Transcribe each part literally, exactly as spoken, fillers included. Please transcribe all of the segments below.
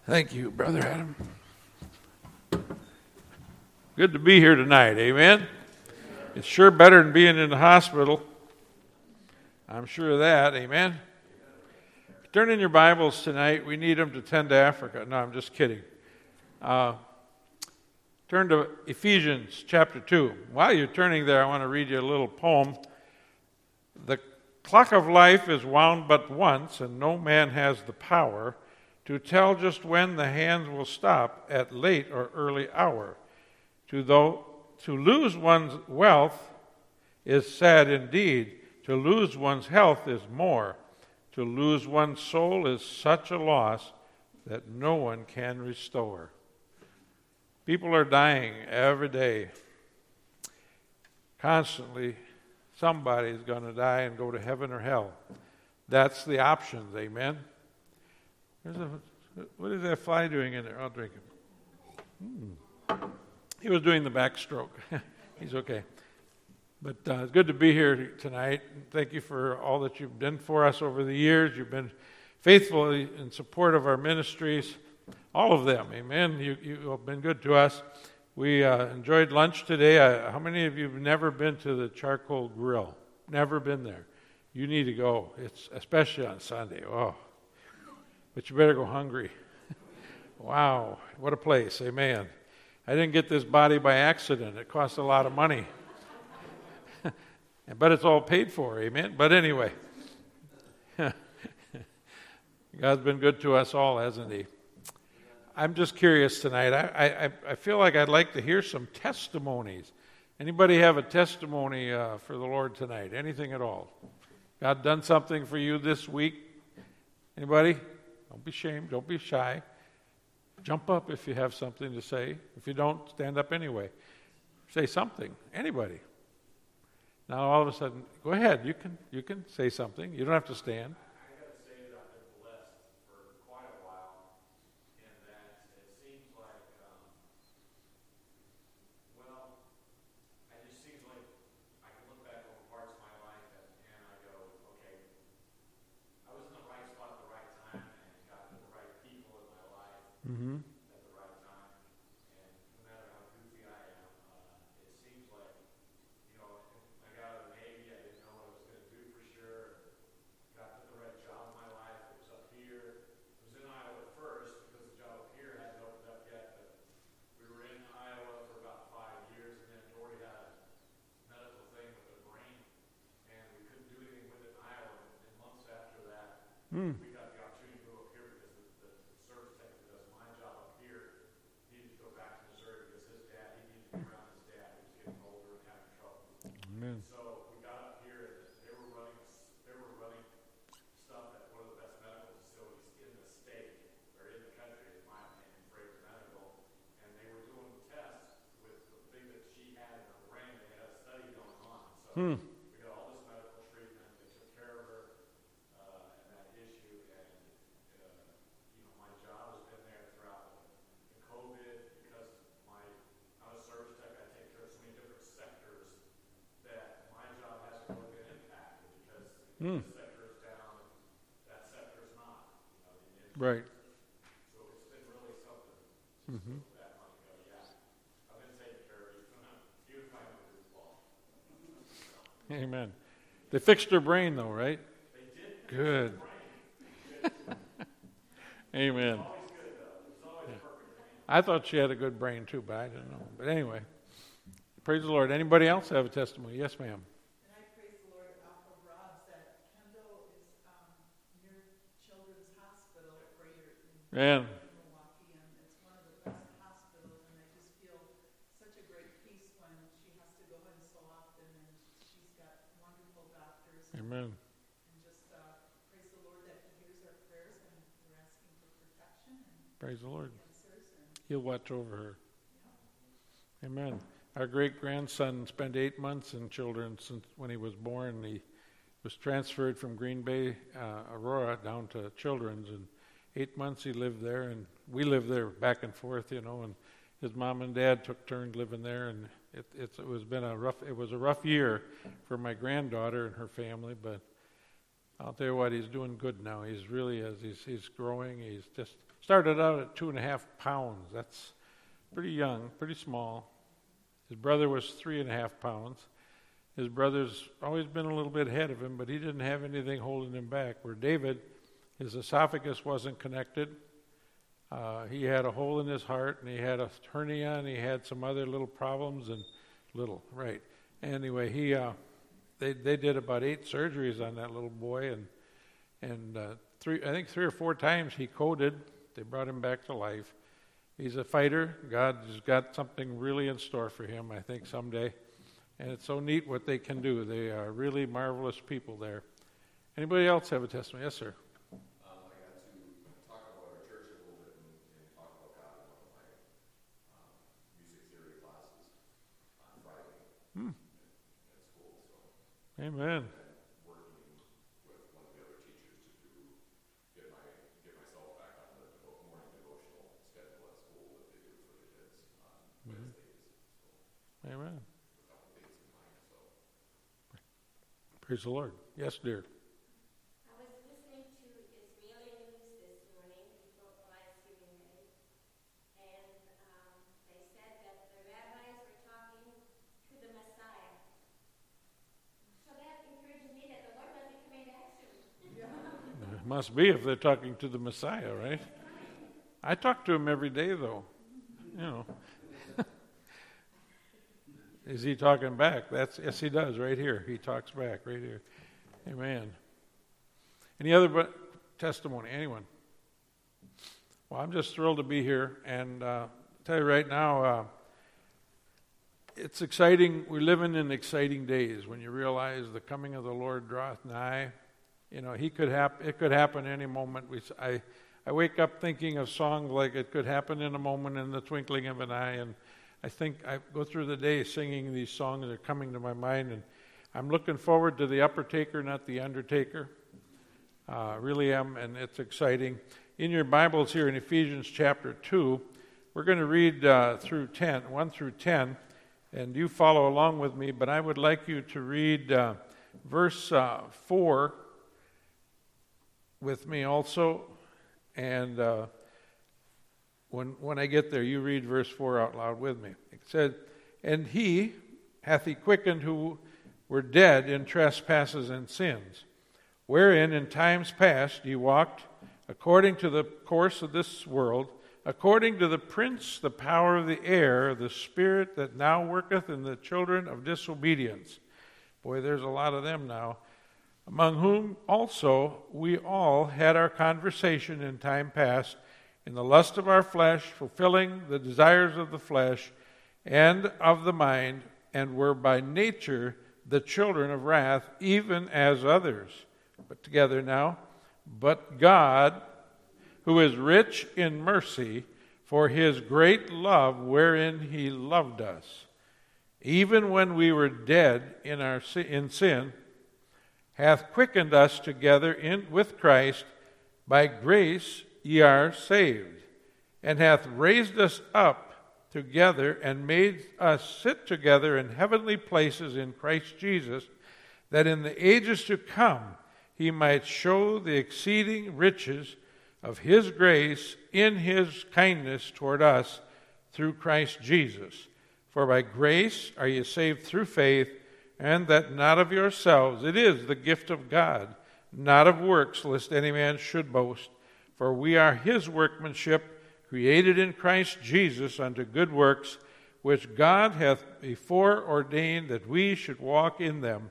Thank you, Brother Adam. Good to be here tonight, amen? It's sure better than being in the hospital. I'm sure of that, amen? Turn in your Bibles tonight. We need them to tend to Africa. No, I'm just kidding. Uh, turn to Ephesians chapter two. While you're turning there, I want to read you a little poem. The clock of life is wound but once, and no man has the power to tell just when the hands will stop at late or early hour. To, though, to lose one's wealth is sad indeed. To lose one's health is more. To lose one's soul is such a loss that no one can restore. People are dying every day. Constantly, somebody's going to die and go to heaven or hell. That's the options, amen? There's a, what is that fly doing in there? I'll drink it. Hmm. He was doing the backstroke. He's okay. But uh, it's good to be here tonight. Thank you for all that you've done for us over the years. You've been faithful in support of our ministries, all of them. Amen. You, you have been good to us. We uh, enjoyed lunch today. Uh, how many of you have never been to the Charcoal Grill? Never been there? You need to go. It's especially on Sunday. Oh. But you better go hungry. Wow, what a place, amen. I didn't get this body by accident. It cost a lot of money. But it's all paid for, amen. But anyway, God's been good to us all, hasn't he? I'm just curious tonight. I, I, I feel like I'd like to hear some testimonies. Anybody have a testimony uh, for the Lord tonight? Anything at all? God done something for you this week? Anybody? Don't be ashamed. Don't be shy. Jump up if you have something to say. If you don't, stand up anyway. Say something. Anybody. Now all of a sudden, go ahead. You can you can say something. You don't have to stand. I got to say that I've been blessed for quite a while, and that it seems like, um, well, it just seems like I can look back over parts of my life and, and I go, okay, I was in the right spot at the right time and got the right people in my life Mm-hmm. at the right time. And no matter how goofy I am, uh, it seems like, you know, I got out of the Navy, I didn't know what I was going to do for sure. Got to the right job in my life. It was up here. It was in Iowa at first because the job up here hadn't opened up yet. But we were in Iowa for about five years, and then Tori had a medical thing with her brain, and we couldn't do anything with it in Iowa. And months after that, Mm. we got the opportunity to go up here because the, the, the service tech that does my job up here needed to go back to Missouri because his dad, he needed to be around his dad. He was getting older and having trouble. Amen. So we got up here, and they were running, they were running stuff at one of the best medical facilities in the state, or in the country, in my opinion, Fraser Medical. And they were doing tests with the thing that she had in her brain. They had a study going on. So Hmm. we got all this medical treatment. They took care of her uh, and that issue. And uh, you know, my job has been there throughout the, the COVID because my I'm a service tech. I take care of so many different sectors that my job hasn't really been impacted because Hmm. this sector is down, that sector is not. You know, the industry. Right. So it's been really something. Just Mm-hmm. look back on and go, yeah, I've been taking care of you. Even if I have a good ball. Amen. They fixed her brain though, right? They did. Good. Amen. Always good though. It's always perfect. I thought she had a good brain too, but I didn't know. But anyway, praise the Lord. Anybody else have a testimony? Yes, ma'am. And I praise the Lord off of Rob's that Kendall is um, near Children's Hospital where you're in Man, Milwaukee, and it's one of the best hospitals, and I just feel such a great peace when she has to go in so often, and she's got wonderful doctors, and, amen. and just uh, praise the Lord that He hears our prayers, and we're asking for protection and Praise the Lord. answers, and He'll watch over her. Amen. Our great-grandson spent eight months in children since when he was born. He was transferred from Green Bay, uh, Aurora, down to Children's, and eight months he lived there, and we lived there back and forth, you know, and his mom and dad took turns living there, and it, it's, it was been a rough, it was a rough year for my granddaughter and her family, but I'll tell you what, he's doing good now. He's really, as he's, he's growing. He's just started out at two and a half pounds. That's pretty young, pretty small. His brother was three and a half pounds. His brother's always been a little bit ahead of him, but he didn't have anything holding him back. Where David, his esophagus wasn't connected. Uh, he had a hole in his heart, and he had a hernia, and he had some other little problems, and little, right. Anyway, he... Uh, They they did about eight surgeries on that little boy, and and uh, three I think three or four times he coded. They brought him back to life. He's a fighter. God has got something really in store for him, I think, someday. And it's so neat what they can do. They are really marvelous people there. Anybody else have a testimony? Yes, sir. Um, I got to talk about our church a little bit and, and talk about God in one of my um, music theory classes on Friday. Hmm. Amen. Working with one of the other teachers to do get my get myself back on the devo- morning devotional schedule at school that they do for the kids on mm-hmm. Wednesdays. So, amen. A couple dates in mind. So. Praise the Lord. Yes, dear. I was listening to Israeli news this morning before Thanksgiving Day, and um, they said that the rabbis were talking to the Messiah. So that encourages me that the Lord must be coming back soon. It must be if they're talking to the Messiah, right? I talk to him every day, though. You know. Is he talking back? That's yes, he does. Right here, he talks back. Right here. Amen. Any other but testimony? Anyone? Well, I'm just thrilled to be here, and uh, tell you right now. Uh, It's exciting. We're living in exciting days when you realize the coming of the Lord draweth nigh. You know, he could hap- it could happen any moment. We, I, I wake up thinking of songs like "It Could Happen in a Moment, in the Twinkling of an Eye," and I think I go through the day singing these songs that are coming to my mind, and I'm looking forward to the upper taker, not the undertaker. Uh, really am, and it's exciting. In your Bibles here in Ephesians chapter two, we're going to read uh, through ten, one through ten. And you follow along with me, but I would like you to read uh, verse uh, four with me also. And uh, when when I get there, you read verse four out loud with me. It said, "And he hath he quickened who were dead in trespasses and sins, wherein in times past ye walked according to the course of this world, according to the prince, the power of the air, the spirit that now worketh in the children of disobedience." Boy, there's a lot of them now. "Among whom also we all had our conversation in time past, in the lust of our flesh, fulfilling the desires of the flesh and of the mind, and were by nature the children of wrath, even as others." Put together now. "But God, who is rich in mercy, for his great love wherein he loved us, even when we were dead in our in sin, hath quickened us together in with Christ. By grace ye are saved, and hath raised us up together and made us sit together in heavenly places in Christ Jesus, that in the ages to come he might show the exceeding riches of his grace in his kindness toward us through Christ Jesus. For by grace are ye saved through faith, and that not of yourselves. It is the gift of God, not of works, lest any man should boast. For we are his workmanship, created in Christ Jesus unto good works, which God hath before ordained that we should walk in them."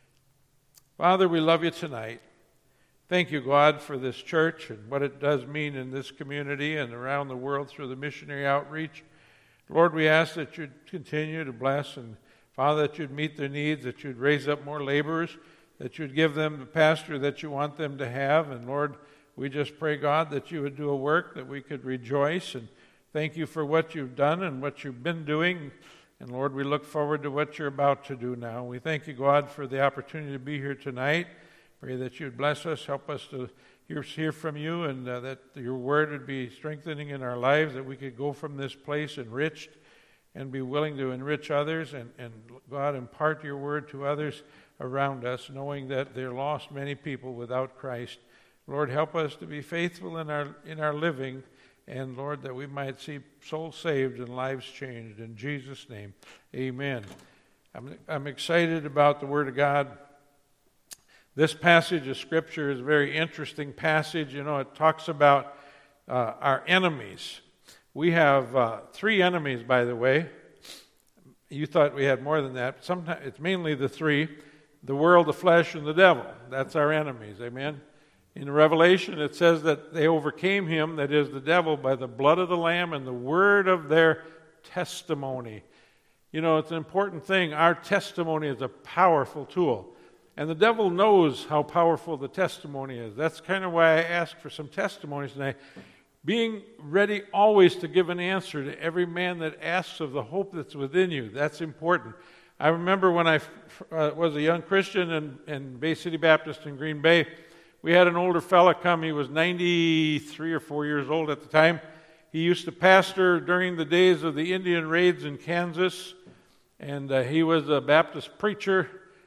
Father, we love you tonight. Thank you, God, for this church and what it does mean in this community and around the world through the missionary outreach. Lord, we ask that you'd continue to bless, and Father, that you'd meet their needs, that you'd raise up more laborers, that you'd give them the pastor that you want them to have. And Lord, we just pray, God, that you would do a work that we could rejoice, and thank you for what you've done and what you've been doing. And Lord, we look forward to what you're about to do now. We thank you, God, for the opportunity to be here tonight. Pray that you'd bless us, help us to hear, hear from you, and uh, that your word would be strengthening in our lives, that we could go from this place enriched and be willing to enrich others, and, and God, impart your word to others around us, knowing that there are lost many people without Christ. Lord, help us to be faithful in our in our living, and Lord, that we might see souls saved and lives changed. In Jesus' name, amen. I'm, I'm excited about the Word of God. This passage of Scripture is a very interesting passage. You know, it talks about uh, our enemies. We have uh, three enemies, by the way. You thought we had more than that. Sometimes it's mainly the three: the world, the flesh, and the devil. That's our enemies. Amen. In Revelation, it says that they overcame him, that is, the devil, by the blood of the Lamb and the word of their testimony. You know, it's an important thing. Our testimony is a powerful tool. And the devil knows how powerful the testimony is. That's kind of why I asked for some testimonies tonight. Being ready always to give an answer to every man that asks of the hope that's within you. That's important. I remember when I uh, was a young Christian in, in Bay City Baptist in Green Bay, we had an older fella come. He was ninety-three or four years old at the time. He used to pastor during the days of the Indian raids in Kansas, and uh, he was a Baptist preacher,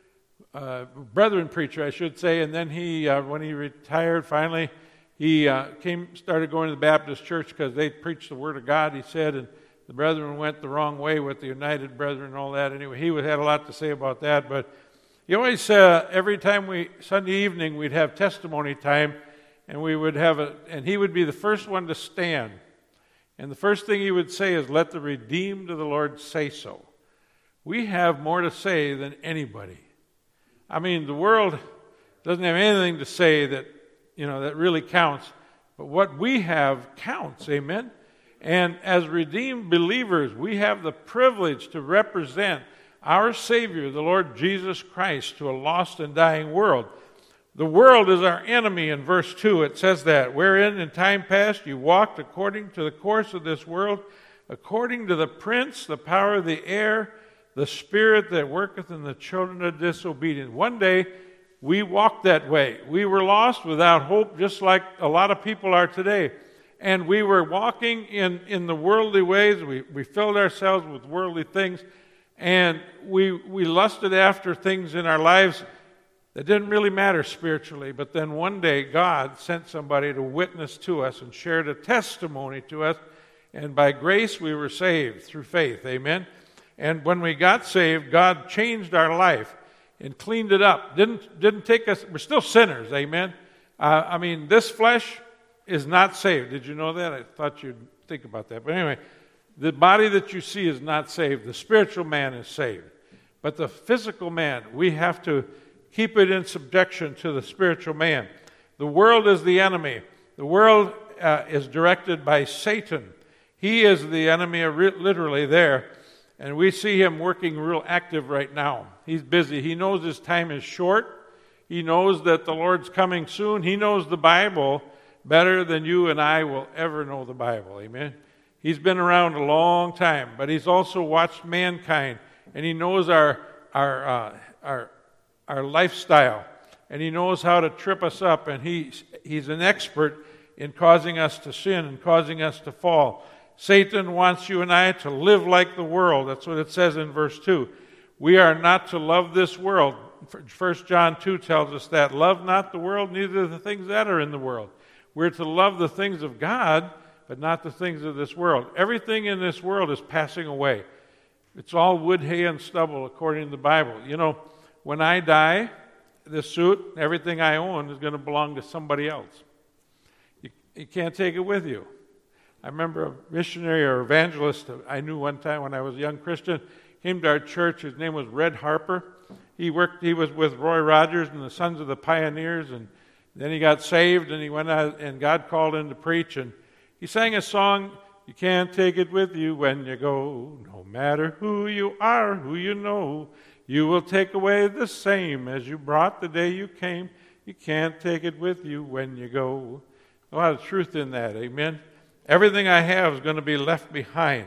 uh, brethren preacher, I should say. And then he, uh, when he retired, finally, he uh, came, started going to the Baptist church because they preached the Word of God, he said, and the brethren went the wrong way with the United Brethren and all that. Anyway, he had a lot to say about that, but he always, uh, every time we, Sunday evening, we'd have testimony time, and we would have a, and he would be the first one to stand. And the first thing he would say is, "Let the redeemed of the Lord say so." We have more to say than anybody. I mean, the world doesn't have anything to say that, you know, that really counts, but what we have counts, amen? And as redeemed believers, we have the privilege to represent our Savior, the Lord Jesus Christ, to a lost and dying world. The world is our enemy in verse two. It says that, "Wherein in time past you walked according to the course of this world, according to the prince, the power of the air, the spirit that worketh in the children of disobedience." One day, we walked that way. We were lost without hope, just like a lot of people are today. And we were walking in, in the worldly ways. We, we filled ourselves with worldly things. And we we lusted after things in our lives that didn't really matter spiritually. But then one day, God sent somebody to witness to us and shared a testimony to us. And by grace, we were saved through faith. Amen? And when we got saved, God changed our life and cleaned it up. Didn't, didn't take us, we're still sinners. Amen? Uh, I mean, this flesh is not saved. Did you know that? I thought you'd think about that. But anyway, the body that you see is not saved. The spiritual man is saved. But the physical man, we have to keep it in subjection to the spiritual man. The world is the enemy. The world uh, is directed by Satan. He is the enemy literally there. And we see him working real active right now. He's busy. He knows his time is short. He knows that the Lord's coming soon. He knows the Bible better than you and I will ever know the Bible. Amen? He's been around a long time, but he's also watched mankind, and he knows our our uh, our our lifestyle, and he knows how to trip us up, and he's he's an expert in causing us to sin and causing us to fall. Satan wants you and I to live like the world. That's what it says in verse two. We are not to love this world. First John two tells us that. Love not the world, neither the things that are in the world. We're to love the things of God, but not the things of this world. Everything in this world is passing away. It's all wood, hay, and stubble, according to the Bible. You know, when I die, this suit, everything I own is going to belong to somebody else. You, you can't take it with you. I remember a missionary or evangelist I knew one time when I was a young Christian came to our church. His name was Red Harper. He worked. He was with Roy Rogers and the Sons of the Pioneers, and then he got saved, and he went out, and God called him to preach, and he sang a song, "You can't take it with you when you go. No matter who you are, who you know, you will take away the same as you brought the day you came. You can't take it with you when you go." A lot of truth in that, amen? Everything I have is going to be left behind.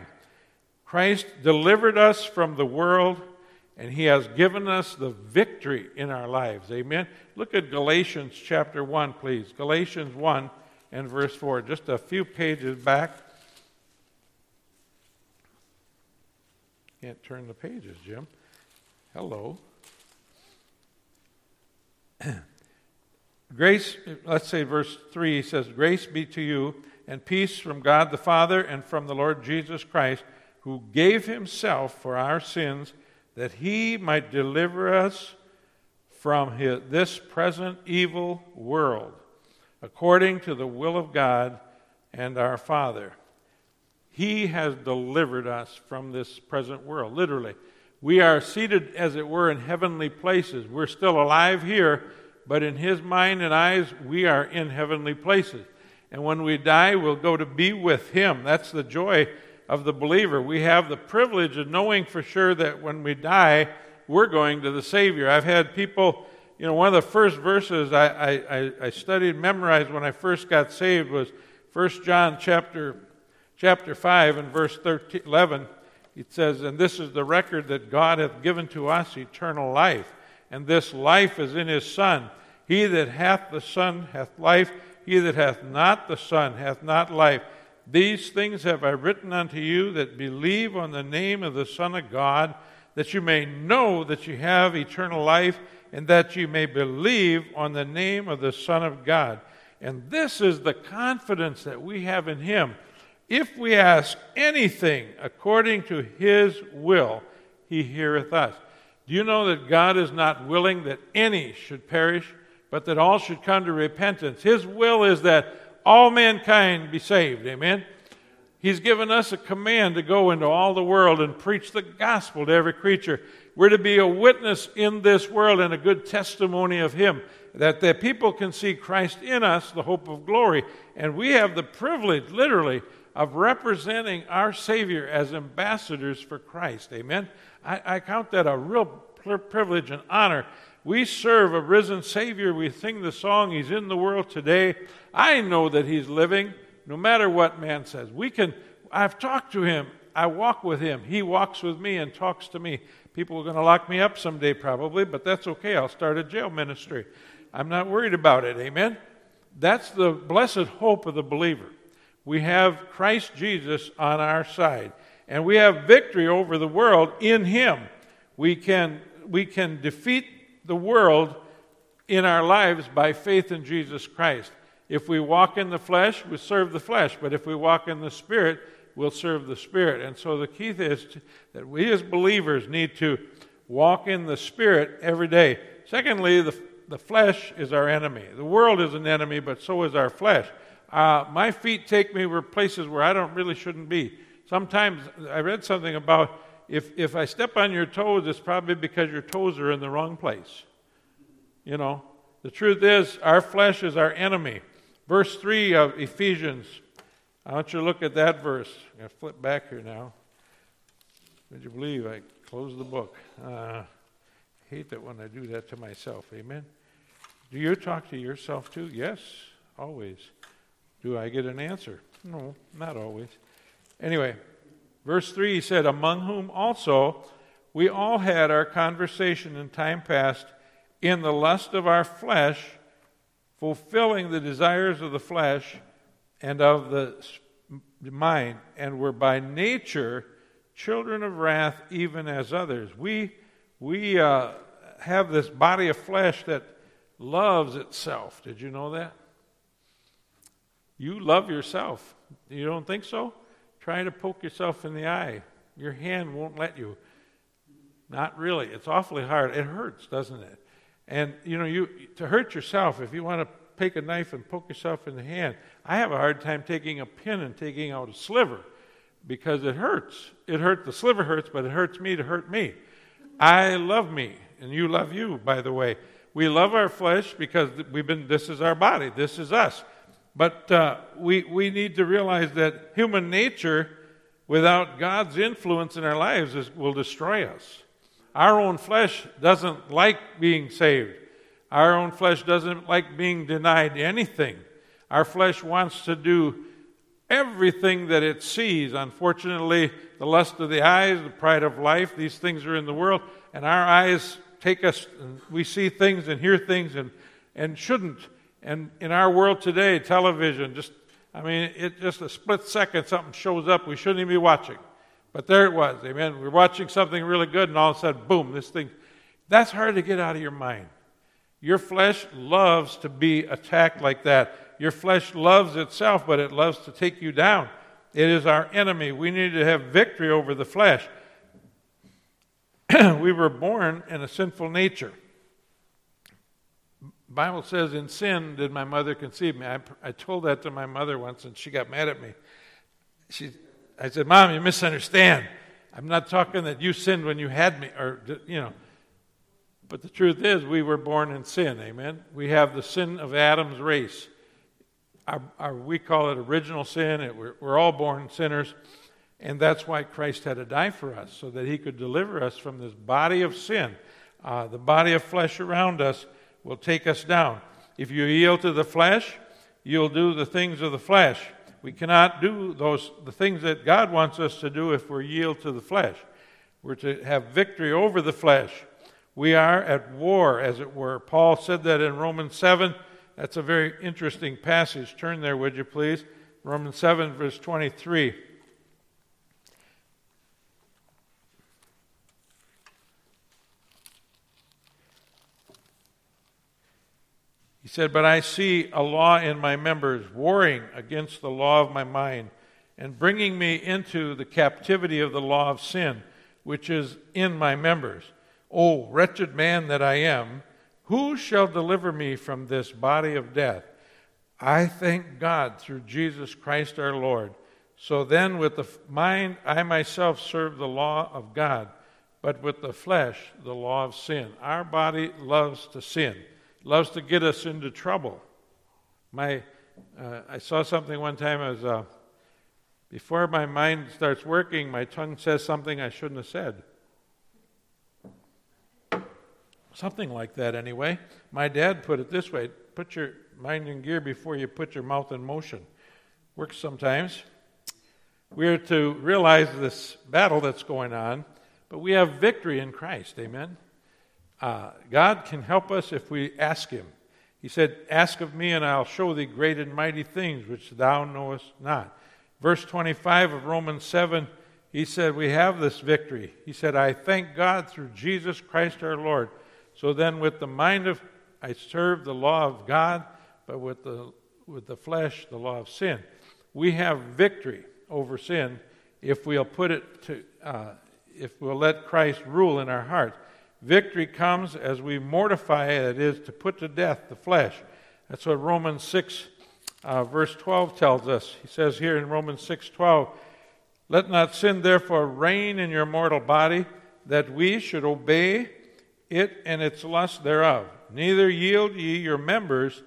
Christ delivered us from the world, and he has given us the victory in our lives, amen? Look at Galatians chapter one, please. Galatians one and verse four, just a few pages back. can't turn the pages, Jim. Hello. Grace, let's say verse three says, "Grace be to you and peace from God the Father and from the Lord Jesus Christ, who gave himself for our sins, that he might deliver us from his, this present evil world, according to the will of God and our Father." He has delivered us from this present world, literally. We are seated, as it were, in heavenly places. We're still alive here, but in his mind and eyes, we are in heavenly places. And when we die, we'll go to be with him. That's the joy of the believer. We have the privilege of knowing for sure that when we die, we're going to the Savior. I've had people, you know, one of the first verses I, I, I studied and memorized when I first got saved was First John chapter, chapter five and verse thirteen, eleven. It says, "And this is the record that God hath given to us, eternal life. And this life is in his Son. He that hath the Son hath life. He that hath not the Son hath not life. These things have I written unto you that believe on the name of the Son of God, that you may know that you have eternal life, and that you may believe on the name of the Son of God." And this is the confidence that we have in him. If we ask anything according to his will, he heareth us. Do you know that God is not willing that any should perish, but that all should come to repentance? His will is that all mankind be saved. Amen? He's given us a command to go into all the world and preach the gospel to every creature. We're to be a witness in this world and a good testimony of him, that the people can see Christ in us, the hope of glory. And we have the privilege, literally, of representing our Savior as ambassadors for Christ. Amen? I, I count that a real privilege and honor. We serve a risen Savior. We sing the song, He's in the world today. I know that He's living, no matter what man says. We can. I've talked to Him. I walk with Him. He walks with me and talks to me. People are going to lock me up someday probably, but that's okay. I'll start a jail ministry. I'm not worried about it. Amen? That's the blessed hope of the believer. We have Christ Jesus on our side, and we have victory over the world in Him. We can, we can defeat the world in our lives by faith in Jesus Christ. If we walk in the flesh, we serve the flesh, but if we walk in the Spirit, we'll serve the Spirit. And so the key is to, that we as believers need to walk in the Spirit every day. Secondly, the, the flesh is our enemy. The world is an enemy, but so is our flesh. Uh, my feet take me where places where I don't really shouldn't be. Sometimes I read something about if, if I step on your toes, it's probably because your toes are in the wrong place. You know, the truth is our flesh is our enemy. Verse three of Ephesians. I want you to look at that verse. I'm going to flip back here now. Would you believe I closed the book? Uh, I hate that when I do that to myself. Amen? Do you talk to yourself too? Yes, always. Do I get an answer? No, not always. Anyway, verse three, he said, "Among whom also we all had our conversation in time past in the lust of our flesh, fulfilling the desires of the flesh and of the mind, and were by nature children of wrath, even as others." We, we uh, have this body of flesh that loves itself. Did you know that? You love yourself. You don't think so? Try to poke yourself in the eye. Your hand won't let you. Not really. It's awfully hard. It hurts, doesn't it? And, you know, you to hurt yourself, if you want to take a knife and poke yourself in the hand, I have a hard time taking a pin and taking out a sliver because it hurts. It hurts. The sliver hurts, but it hurts me to hurt me. I love me, and you love you, by the way. We love our flesh because we've been. This is our body. This is us. But uh, we, we need to realize that human nature, without God's influence in our lives, is, will destroy us. Our own flesh doesn't like being saved. Our own flesh doesn't like being denied anything. Our flesh wants to do everything that it sees. Unfortunately, the lust of the eyes, the pride of life, these things are in the world, and our eyes take us, and we see things and hear things and, and shouldn't. And in our world today, television, just, I mean, it just a split second, something shows up we shouldn't even be watching. But there it was, amen. We're watching something really good, and all of a sudden, boom, this thing. That's hard to get out of your mind. Your flesh loves to be attacked like that. Your flesh loves itself, but it loves to take you down. It is our enemy. We need to have victory over the flesh. We were born in a sinful nature. The Bible says, in sin did my mother conceive me. I, I told that to my mother once, and she got mad at me. She, I said, Mom, you misunderstand. I'm not talking that you sinned when you had me, or, you know. But the truth is, we were born in sin, amen? We have the sin of Adam's race. Our, our, we call it original sin. It, we're, we're all born sinners. And that's why Christ had to die for us, so that he could deliver us from this body of sin. Uh, the body of flesh around us will take us down. If you yield to the flesh, you'll do the things of the flesh. We cannot do those the things that God wants us to do if we yield to the flesh. We're to have victory over the flesh. We are at war, as it were. Paul said that in Romans seven. That's a very interesting passage. Turn there, would you please? Romans seven, verse twenty-three. He said, "But I see a law in my members, warring against the law of my mind, and bringing me into the captivity of the law of sin, which is in my members. O wretched man that I am, who shall deliver me from this body of death? I thank God through Jesus Christ our Lord. So then with the mind I myself serve the law of God, but with the flesh the law of sin." Our body loves to sin, loves to get us into trouble. My, uh, I saw something one time as uh, before my mind starts working, my tongue says something I shouldn't have said. Something like that anyway. My dad put it this way: put your mind in gear before you put your mouth in motion. Works sometimes. We are to realize this battle that's going on, but we have victory in Christ, amen? Uh, God can help us if we ask him. He said, "Ask of me, and I'll show thee great and mighty things which thou knowest not." Verse twenty-five of Romans seven, he said, we have this victory. He said, "I thank God through Jesus Christ our Lord. So then with the mind of, I serve the law of God, but with the with the flesh, the law of sin." We have victory over sin if we'll put it to, uh, if we'll let Christ rule in our hearts. Victory comes as we mortify, it is to put to death the flesh. That's what Romans six, uh, verse twelve tells us. He says here in Romans six twelve, "Let not sin therefore reign in your mortal body, that we should obey it and its lust thereof. Neither yield ye your members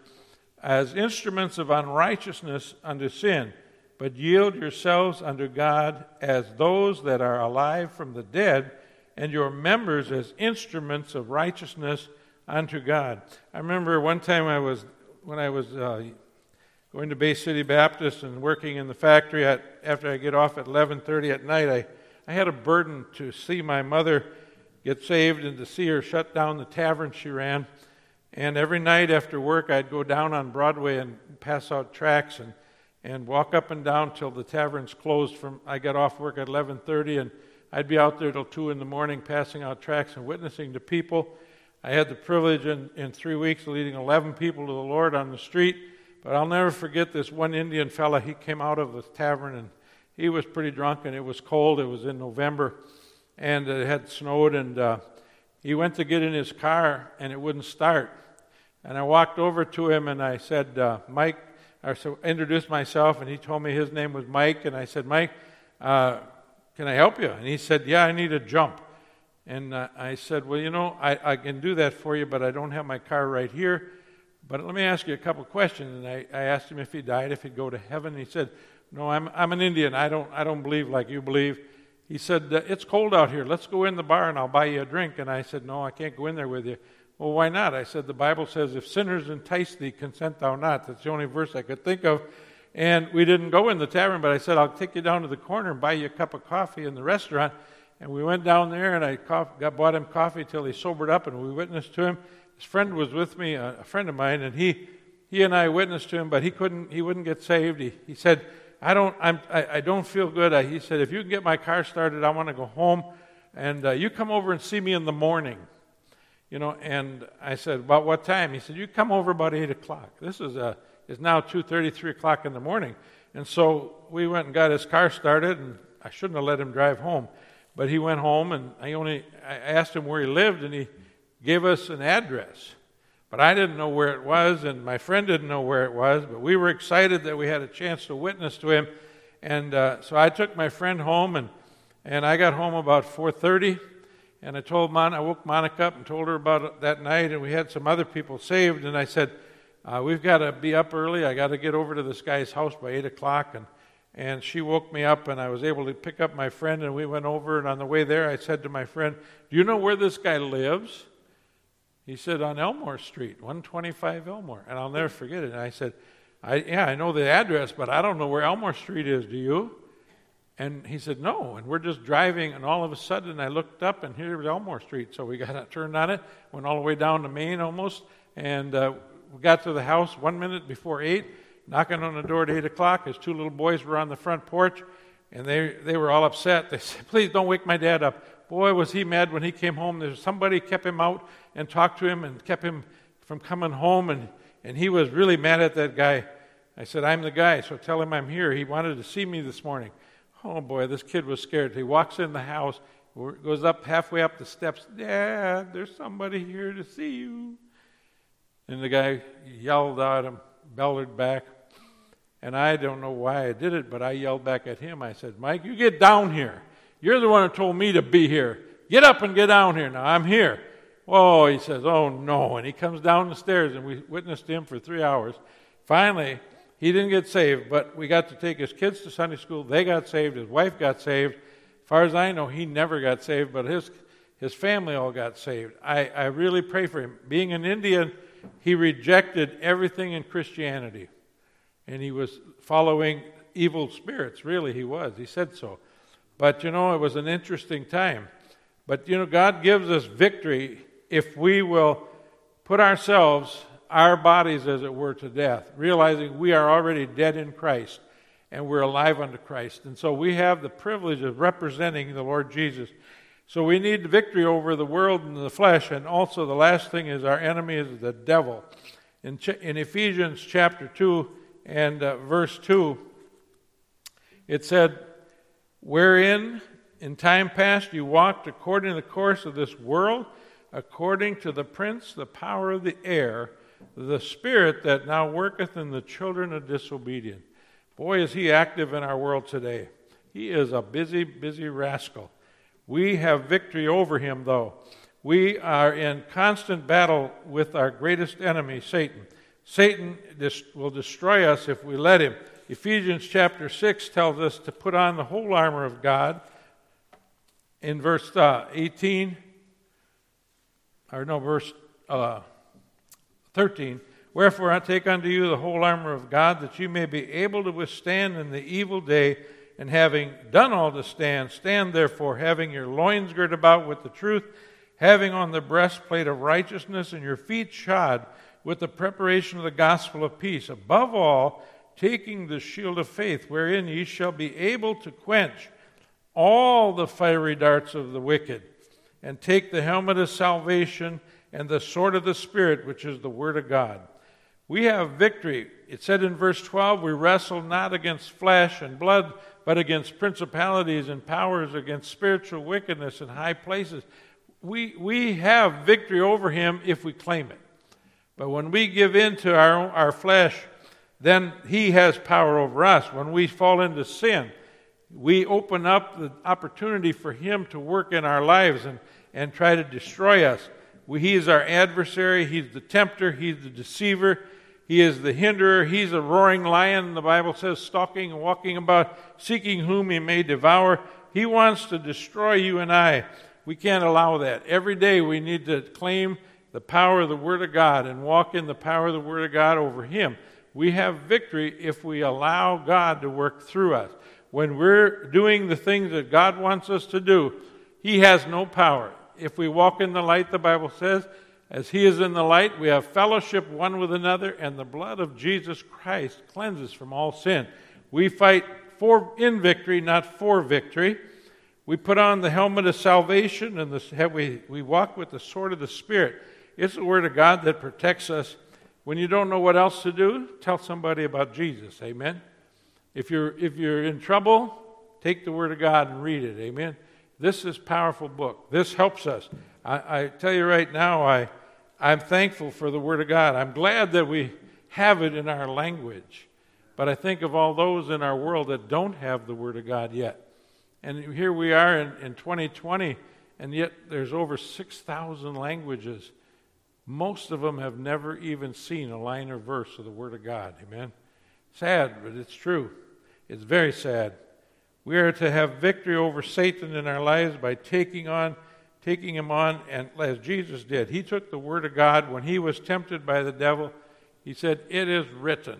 as instruments of unrighteousness unto sin, but yield yourselves unto God as those that are alive from the dead, and your members as instruments of righteousness unto God." I remember one time I was, when I was uh, going to Bay City Baptist and working in the factory, at, after I get off at eleven thirty at night, I, I had a burden to see my mother get saved and to see her shut down the tavern she ran. And every night after work, I'd go down on Broadway and pass out tracts and, and walk up and down till the tavern's closed. From I got off work at eleven thirty, and I'd be out there till two in the morning passing out tracts and witnessing to people. I had the privilege in, in three weeks of leading eleven people to the Lord on the street. But I'll never forget this one Indian fella. He came out of the tavern, and he was pretty drunk, and it was cold. It was in November. And it had snowed, and uh, he went to get in his car, and it wouldn't start. And I walked over to him, and I said, uh, Mike, I so introduced myself, and he told me his name was Mike. And I said, "Mike, uh, can I help you?" And he said, "Yeah, I need a jump." And uh, I said, "Well, you know, I, I can do that for you, but I don't have my car right here. But let me ask you a couple questions." And I, I asked him if he died, if he'd go to heaven. And he said, "No, I'm I'm an Indian. I don't I don't believe like you believe." He said, "It's cold out here. Let's go in the bar and I'll buy you a drink." And I said, "No, I can't go in there with you." "Well, why not?" I said, "The Bible says, if sinners entice thee, consent thou not." That's the only verse I could think of. And we didn't go in the tavern, but I said, "I'll take you down to the corner and buy you a cup of coffee in the restaurant." And we went down there, and I got, bought him coffee till he sobered up, and we witnessed to him. His friend was with me, a friend of mine, and he he and I witnessed to him, but he couldn't, he wouldn't get saved. He, he said, I don't, I'm, I, I don't feel good. I, he said, if you can get my car started, I want to go home, and uh, you come over and see me in the morning. You know, and I said, about what time? He said, you come over about eight o'clock. This is uh, is now two thirty, three o'clock in the morning. And so we went and got his car started, and I shouldn't have let him drive home. But he went home, and I only I asked him where he lived, and he gave us an address. But I didn't know where it was, and my friend didn't know where it was, but we were excited that we had a chance to witness to him. And uh, so I took my friend home, and, and I got home about four thirty, and I told Mon- I woke Monica up and told her about it that night, and we had some other people saved, and I said, uh, we've got to be up early. I got to get over to this guy's house by eight o'clock, and And she woke me up, and I was able to pick up my friend, and we went over, and on the way there, I said to my friend, do you know where this guy lives? He said, on Elmore Street, one twenty-five Elmore, and I'll never forget it. And I said, I, yeah, I know the address, but I don't know where Elmore Street is, do you? And he said, no, and we're just driving, and all of a sudden, I looked up, and here was Elmore Street, so we got turned on it, went all the way down to Maine almost, and uh, we got to the house one minute before eight, knocking on the door at eight o'clock. His two little boys were on the front porch, and they, they were all upset. They said, please don't wake my dad up. Boy, was he mad when he came home. There's somebody kept him out and talked to him and kept him from coming home, and, and he was really mad at that guy. I said, I'm the guy, so tell him I'm here. He wanted to see me this morning. Oh, boy, this kid was scared. He walks in the house, goes up halfway up the steps. Dad, there's somebody here to see you. And the guy yelled at him, bellowed back. And I don't know why I did it, but I yelled back at him. I said, Mike, you get down here. You're the one who told me to be here. Get up and get down here now. I'm here. Oh, he says, oh, no. And he comes down the stairs, and we witnessed him for three hours. Finally, he didn't get saved, but we got to take his kids to Sunday school. They got saved. His wife got saved. As far as I know, he never got saved, but his his family all got saved. I, I really pray for him. Being an Indian, he rejected everything in Christianity. And he was following evil spirits. Really, he was. He said so. But, you know, it was an interesting time. But, you know, God gives us victory if we will put ourselves, our bodies, as it were, to death, realizing we are already dead in Christ and we're alive unto Christ. And so we have the privilege of representing the Lord Jesus. So we need victory over the world and the flesh. And also the last thing is our enemy is the devil. In, in Ephesians chapter two, and uh, verse two, it said, wherein in time past you walked according to the course of this world, according to the prince, the power of the air, the spirit that now worketh in the children of disobedience. Boy, is he active in our world today. He is a busy, busy rascal. We have victory over him, though. We are in constant battle with our greatest enemy, Satan. Satan will destroy us if we let him. Ephesians chapter six tells us to put on the whole armor of God. In verse uh, eighteen, or no, verse uh, thirteen, wherefore I take unto you the whole armor of God, that you may be able to withstand in the evil day, and having done all to stand, stand therefore, having your loins girt about with the truth, having on the breastplate of righteousness, and your feet shod with the preparation of the gospel of peace. Above all, taking the shield of faith, wherein ye shall be able to quench all the fiery darts of the wicked, and take the helmet of salvation and the sword of the Spirit, which is the word of God. We have victory. It said in verse twelve, we wrestle not against flesh and blood, but against principalities and powers, against spiritual wickedness in high places. We, we have victory over him if we claim it. But when we give in to our, our flesh, then he has power over us. When we fall into sin, we open up the opportunity for him to work in our lives and, and try to destroy us. We, he is our adversary. He's the tempter. He's the deceiver. He is the hinderer. He's a roaring lion, the Bible says, stalking and walking about, seeking whom he may devour. He wants to destroy you and I. We can't allow that. Every day we need to claim the power of the Word of God and walk in the power of the Word of God over him. We have victory if we allow God to work through us. When we're doing the things that God wants us to do, he has no power. If we walk in the light, the Bible says, as he is in the light, we have fellowship one with another, and the blood of Jesus Christ cleanses from all sin. We fight for in victory, not for victory. We put on the helmet of salvation, and the, we, we walk with the sword of the Spirit. It's the Word of God that protects us. When you don't know what else to do, tell somebody about Jesus. Amen. If you're if you're in trouble, take the Word of God and read it. Amen. This is a powerful book. This helps us. I, I tell you right now, I I'm thankful for the Word of God. I'm glad that we have it in our language. But I think of all those in our world that don't have the Word of God yet. And here we are in, in twenty twenty, and yet there's over six thousand languages. Most of them have never even seen a line or verse of the Word of God. Amen. Sad, but it's true. It's very sad. We are to have victory over Satan in our lives by taking on, taking him on, and as Jesus did. He took the Word of God when he was tempted by the devil. He said, "It is written."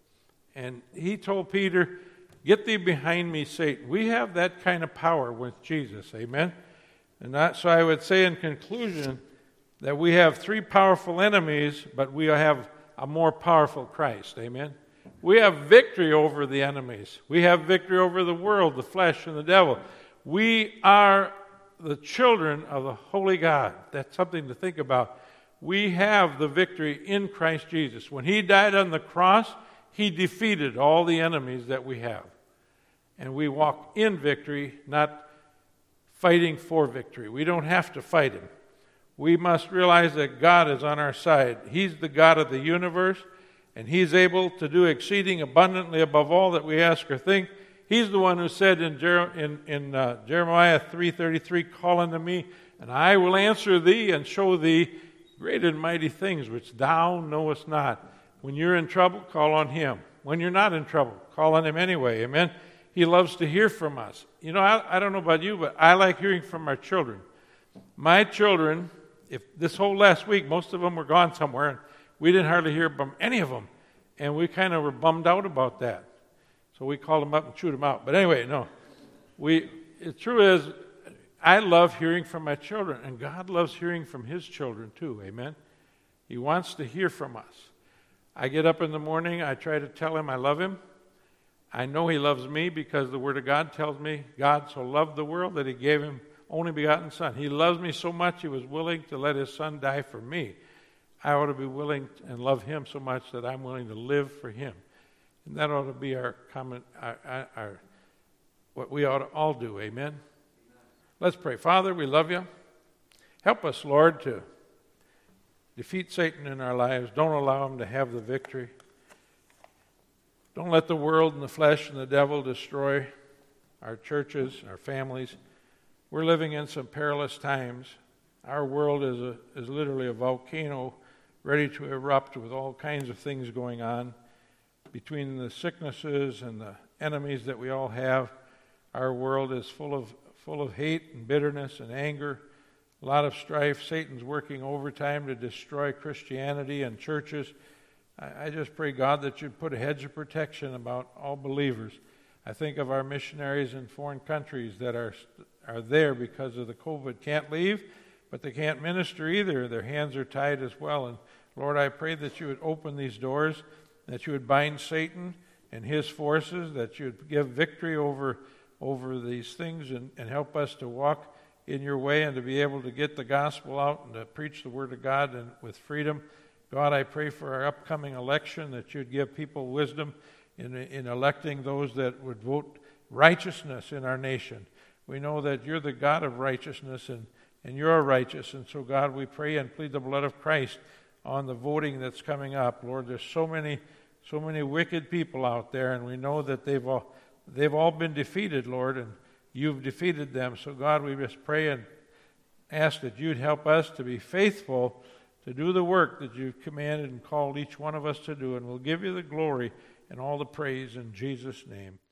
And he told Peter, "Get thee behind me, Satan." We have that kind of power with Jesus. Amen. And that, so I would say in conclusion that we have three powerful enemies, but we have a more powerful Christ. Amen. We have victory over the enemies. We have victory over the world, the flesh, and the devil. We are the children of the Holy God. That's something to think about. We have the victory in Christ Jesus. When he died on the cross, he defeated all the enemies that we have. And we walk in victory, not fighting for victory. We don't have to fight him. We must realize that God is on our side. He's the God of the universe, and he's able to do exceeding abundantly above all that we ask or think. He's the one who said in, Jer- in, in uh, Jeremiah three thirty-three, "Call unto me, and I will answer thee and show thee great and mighty things which thou knowest not." When you're in trouble, call on him. When you're not in trouble, call on him anyway. Amen. He loves to hear from us. You know, I, I don't know about you, but I like hearing from our children. My children, if this whole last week, most of them were gone somewhere, and we didn't hardly hear from any of them. And we kind of were bummed out about that. So we called them up and chewed them out. But anyway, no. We, the truth is, I love hearing from my children, and God loves hearing from his children too. Amen. He wants to hear from us. I get up in the morning, I try to tell him I love him. I know he loves me because the Word of God tells me God so loved the world that he gave him only begotten Son. He loves me so much he was willing to let his Son die for me. I ought to be willing and love him so much that I'm willing to live for him. And that ought to be our common, our, our, our what we ought to all do. Amen? Amen. Let's pray. Father, we love you. Help us, Lord, to defeat Satan in our lives. Don't allow him to have the victory. Don't let the world and the flesh and the devil destroy our churches, our families. We're living in some perilous times. Our world is a, is literally a volcano ready to erupt with all kinds of things going on. Between the sicknesses and the enemies that we all have, our world is full of full of hate and bitterness and anger, a lot of strife. Satan's working overtime to destroy Christianity and churches. I, I just pray, God, that you'd put a hedge of protection about all believers. I think of our missionaries in foreign countries that are are there because of the COVID. Can't leave, but they can't minister either. Their hands are tied as well. And Lord, I pray that you would open these doors, that you would bind Satan and his forces, that you would give victory over, over these things and, and help us to walk in your way and to be able to get the gospel out and to preach the word of God and with freedom. God, I pray for our upcoming election that you'd give people wisdom in, in electing those that would vote righteousness in our nation. We know that you're the God of righteousness and, and you're righteous. And so, God, we pray and plead the blood of Christ on the voting that's coming up. Lord, there's so many so many wicked people out there, and we know that they've all, they've all been defeated, Lord, and you've defeated them. So, God, we just pray and ask that you'd help us to be faithful to do the work that you've commanded and called each one of us to do, and we'll give you the glory and all the praise in Jesus' name.